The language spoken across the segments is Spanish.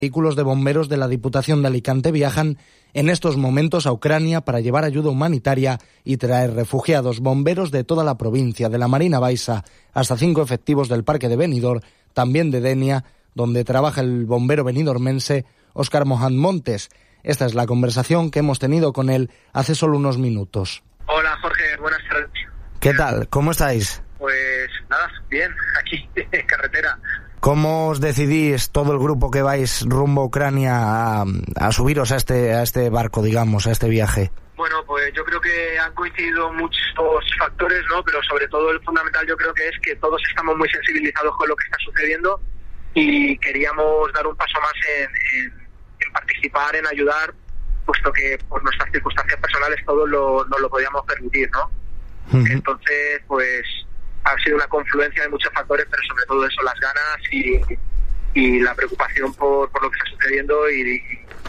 Vehículos de bomberos de la Diputación de Alicante viajan en estos momentos a Ucrania para llevar ayuda humanitaria y traer refugiados. Bomberos de toda la provincia, de la Marina Baixa, hasta 5 efectivos del Parque de Benidorm, también de Denia, donde trabaja el bombero benidormense Óscar Mohan Montes. Esta es la conversación que hemos tenido con él hace solo unos minutos. Hola Jorge, buenas tardes. ¿Qué tal? ¿Cómo estáis? Pues nada, bien, aquí en carretera. ¿Cómo os decidís todo el grupo que vais rumbo a Ucrania a subiros a este barco, digamos, a este viaje? Bueno, pues yo creo que han coincidido muchos factores, ¿no? Pero sobre todo el fundamental yo creo que es que todos estamos muy sensibilizados con lo que está sucediendo y queríamos dar un paso más en participar, en ayudar, puesto que por nuestras circunstancias personales todos no lo podíamos permitir, ¿no? Uh-huh. Entonces, pues ha sido una confluencia de muchos factores, pero sobre todo eso, las ganas y la preocupación por lo que está sucediendo y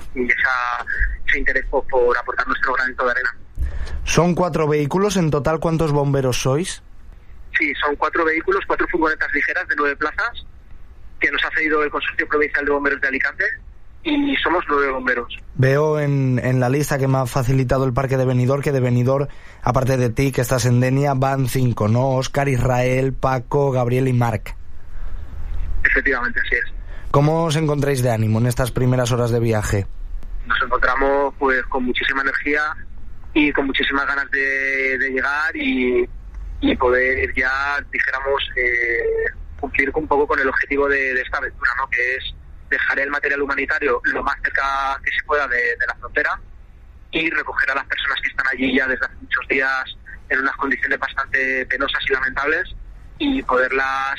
ese interés por aportar nuestro granito de arena. ¿Son 4 vehículos? ¿En total cuántos bomberos sois? Sí, son 4 vehículos, 4 furgonetas ligeras de 9 plazas que nos ha cedido el Consorcio Provincial de Bomberos de Alicante y somos 9 bomberos. Veo en la lista que me ha facilitado el Parque de Benidorm que de Benidorm, aparte de ti que estás en Denia, van 5, ¿no? Óscar, Israel, Paco, Gabriel y Marc. Efectivamente, así es. ¿Cómo os encontráis de ánimo en estas primeras horas de viaje? Nos encontramos pues con muchísima energía y con muchísimas ganas de llegar y poder ya, dijéramos, cumplir un poco con el objetivo de esta aventura, ¿no? Que es dejar el material humanitario lo más cerca que se pueda de la frontera y recoger a las personas que están allí ya desde hace muchos días en unas condiciones bastante penosas y lamentables y poderlas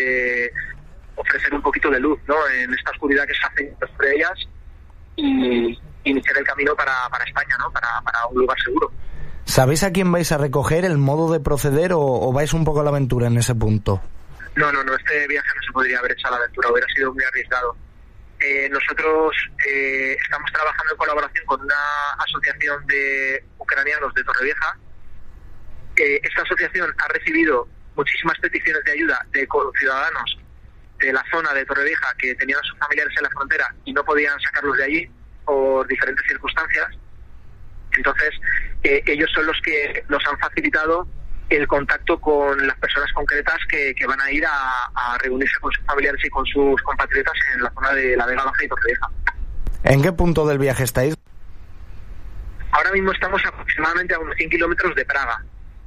ofrecer un poquito de luz, ¿no? En esta oscuridad que se hace sobre ellas y iniciar el camino para España, ¿no? Para un lugar seguro. ¿Sabéis a quién vais a recoger, el modo de proceder o vais un poco a la aventura en ese punto? No, este viaje no se podría haber hecho a la aventura, hubiera sido muy arriesgado. Nosotros estamos trabajando en colaboración con una asociación de ucranianos de Torrevieja. Esta asociación ha recibido muchísimas peticiones de ayuda de ciudadanos de la zona de Torrevieja que tenían a sus familiares en la frontera y no podían sacarlos de allí por diferentes circunstancias. Entonces, ellos son los que nos han facilitado el contacto con las personas concretas que van a ir a reunirse con sus familiares y con sus compatriotas en la zona de la Vega Baja y Torrevieja. ¿En qué punto del viaje estáis? Ahora mismo estamos aproximadamente a unos 100 kilómetros de Praga,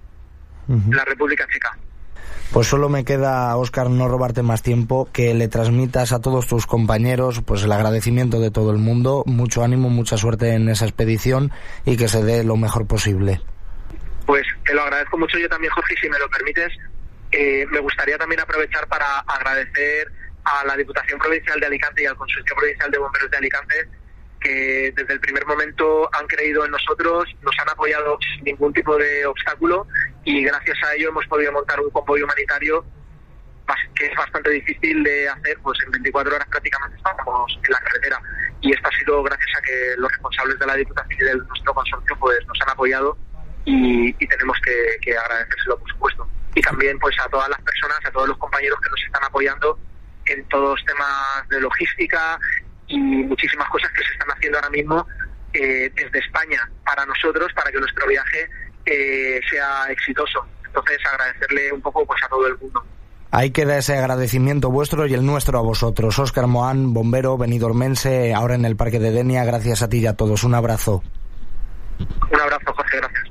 la República Checa. Pues solo me queda, Óscar, no robarte más tiempo, que le transmitas a todos tus compañeros pues el agradecimiento de todo el mundo, mucho ánimo, mucha suerte en esa expedición y que se dé lo mejor posible. Pues te lo agradezco mucho yo también, Jorge, y si me lo permites, me gustaría también aprovechar para agradecer a la Diputación Provincial de Alicante y al Consorcio Provincial de Bomberos de Alicante, que desde el primer momento han creído en nosotros, nos han apoyado sin ningún tipo de obstáculo y gracias a ello hemos podido montar un convoy humanitario que es bastante difícil de hacer, pues en 24 horas prácticamente estamos en la carretera y esto ha sido gracias a que los responsables de la Diputación y de nuestro consorcio pues nos han apoyado y tenemos que agradecérselo, por supuesto. Y también pues a todas las personas, a todos los compañeros que nos están apoyando en todos temas de logística y muchísimas cosas que se están haciendo ahora mismo desde España para nosotros, para que nuestro viaje sea exitoso. Entonces agradecerle un poco pues a todo el mundo. Ahí queda ese agradecimiento vuestro y el nuestro a vosotros. Óscar Mohan, bombero benidormense, ahora en el Parque de Denia. Gracias a ti y a todos. Un abrazo. Un abrazo, Jorge. Gracias.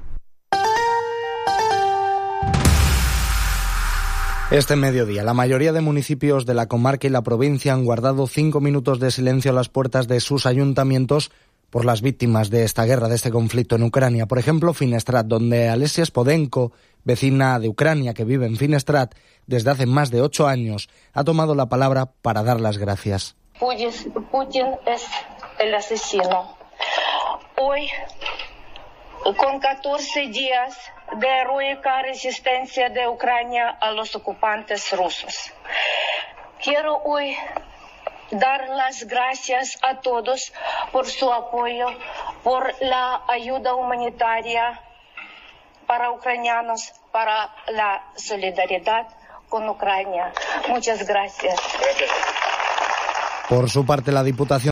Este mediodía, la mayoría de municipios de la comarca y la provincia han guardado 5 minutos de silencio a las puertas de sus ayuntamientos por las víctimas de esta guerra, de este conflicto en Ucrania. Por ejemplo, Finestrat, donde Alesia Spodenko, vecina de Ucrania que vive en Finestrat desde hace más de 8 años, ha tomado la palabra para dar las gracias. Putin es el asesino. Hoy, con 14 días de heroica resistencia de Ucrania a los ocupantes rusos, quiero hoy dar las gracias a todos por su apoyo, por la ayuda humanitaria para ucranianos, para la solidaridad con Ucrania. Muchas gracias. Por su parte, la Diputación